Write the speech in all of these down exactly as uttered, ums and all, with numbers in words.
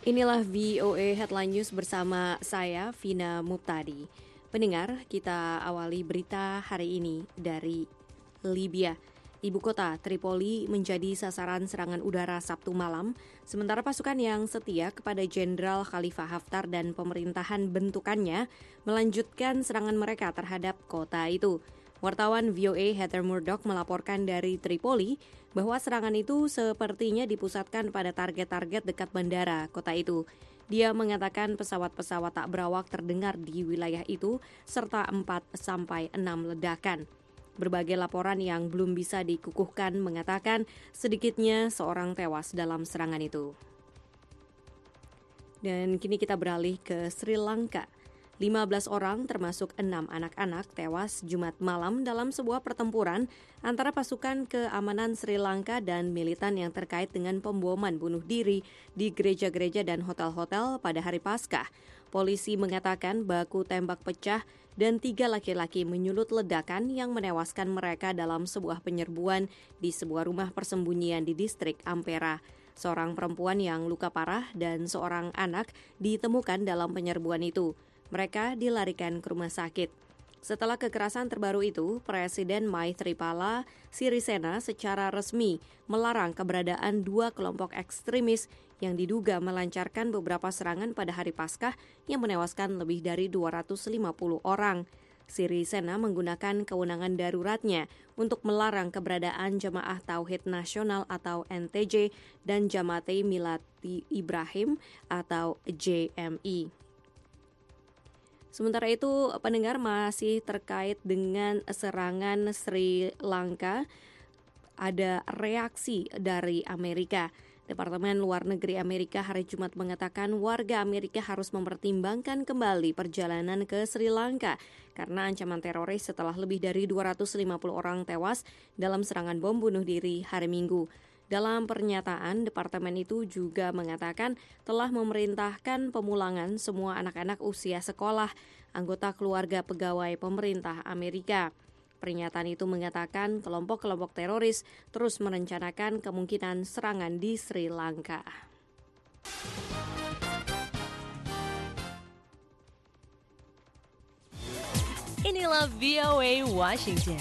Inilah V O A Headline News bersama saya, Vina Muptadi. Pendengar, kita awali berita hari ini dari Libya. Ibu kota Tripoli menjadi sasaran serangan udara Sabtu malam, sementara pasukan yang setia kepada Jenderal Khalifa Haftar dan pemerintahan bentukannya melanjutkan serangan mereka terhadap kota itu. Wartawan V O A Heather Murdoch melaporkan dari Tripoli bahwa serangan itu sepertinya dipusatkan pada target-target dekat bandara kota itu. Dia mengatakan pesawat-pesawat tak berawak terdengar di wilayah itu serta empat sampai enam ledakan. Berbagai laporan yang belum bisa dikukuhkan mengatakan sedikitnya seorang tewas dalam serangan itu. Dan kini kita beralih ke Sri Lanka. lima belas orang termasuk enam anak-anak tewas Jumat malam dalam sebuah pertempuran antara pasukan keamanan Sri Lanka dan militan yang terkait dengan pemboman bunuh diri di gereja-gereja dan hotel-hotel pada hari Paskah. Polisi mengatakan baku tembak pecah dan tiga laki-laki menyulut ledakan yang menewaskan mereka dalam sebuah penyerbuan di sebuah rumah persembunyian di distrik Ampera. Seorang perempuan yang luka parah dan seorang anak ditemukan dalam penyerbuan itu. Mereka dilarikan ke rumah sakit. Setelah kekerasan terbaru itu, Presiden Maithripala Sirisena secara resmi melarang keberadaan dua kelompok ekstremis yang diduga melancarkan beberapa serangan pada hari Paskah yang menewaskan lebih dari dua ratus lima puluh orang. Sirisena menggunakan kewenangan daruratnya untuk melarang keberadaan Jemaah Tauhid Nasional atau N T J dan Jamaat Milati Ibrahim atau J M I. Sementara itu, pendengar, masih terkait dengan serangan Sri Lanka, ada reaksi dari Amerika. Departemen Luar Negeri Amerika hari Jumat mengatakan warga Amerika harus mempertimbangkan kembali perjalanan ke Sri Lanka karena ancaman teroris setelah lebih dari dua ratus lima puluh orang tewas dalam serangan bom bunuh diri hari Minggu. Dalam pernyataan, departemen itu juga mengatakan telah memerintahkan pemulangan semua anak-anak usia sekolah, anggota keluarga pegawai pemerintah Amerika. Pernyataan itu mengatakan kelompok-kelompok teroris terus merencanakan kemungkinan serangan di Sri Lanka. Inilah V O A Washington.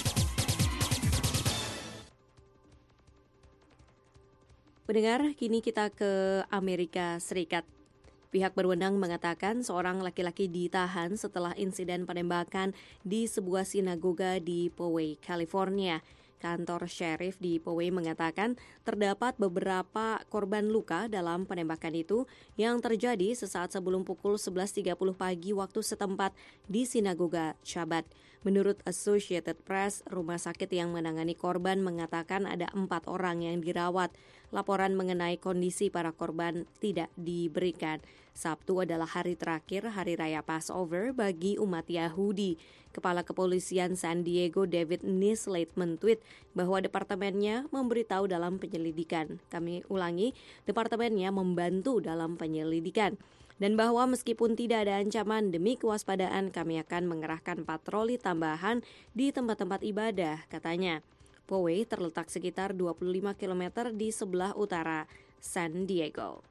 Pendengar, kini kita ke Amerika Serikat. Pihak berwenang mengatakan seorang laki-laki ditahan setelah insiden penembakan di sebuah sinagoga di Poway, California. Kantor sheriff di Poway mengatakan terdapat beberapa korban luka dalam penembakan itu yang terjadi sesaat sebelum pukul sebelas tiga puluh pagi waktu setempat di sinagoga Shabbat. Menurut Associated Press, rumah sakit yang menangani korban mengatakan ada empat orang yang dirawat. Laporan mengenai kondisi para korban tidak diberikan. Sabtu adalah hari terakhir Hari Raya Passover bagi umat Yahudi. Kepala Kepolisian San Diego David Nislate men-tweet bahwa departemennya memberitahu dalam penyelidikan. Kami ulangi, departemennya membantu dalam penyelidikan. Dan bahwa meskipun tidak ada ancaman, demi kewaspadaan kami akan mengerahkan patroli tambahan di tempat-tempat ibadah, katanya. Poway terletak sekitar dua puluh lima kilometer di sebelah utara San Diego.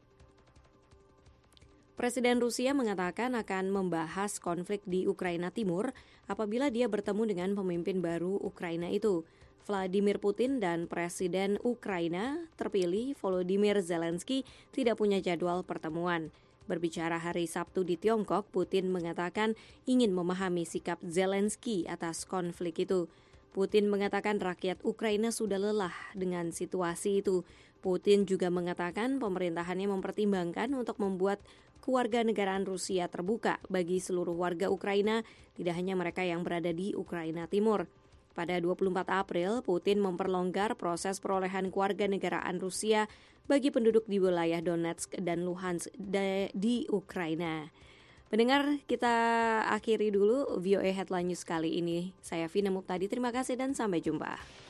Presiden Rusia mengatakan akan membahas konflik di Ukraina Timur apabila dia bertemu dengan pemimpin baru Ukraina itu. Vladimir Putin dan Presiden Ukraina terpilih Volodymyr Zelensky tidak punya jadwal pertemuan. Berbicara hari Sabtu di Tiongkok, Putin mengatakan ingin memahami sikap Zelensky atas konflik itu. Putin mengatakan rakyat Ukraina sudah lelah dengan situasi itu. Putin juga mengatakan pemerintahannya mempertimbangkan untuk membuat kewarganegaraan Rusia terbuka bagi seluruh warga Ukraina, tidak hanya mereka yang berada di Ukraina Timur. Pada dua puluh empat April, Putin memperlonggar proses perolehan kewarganegaraan Rusia bagi penduduk di wilayah Donetsk dan Luhansk di Ukraina. Pendengar, kita akhiri dulu V O A Headline News kali ini. Saya Vina Muptadi, terima kasih dan sampai jumpa.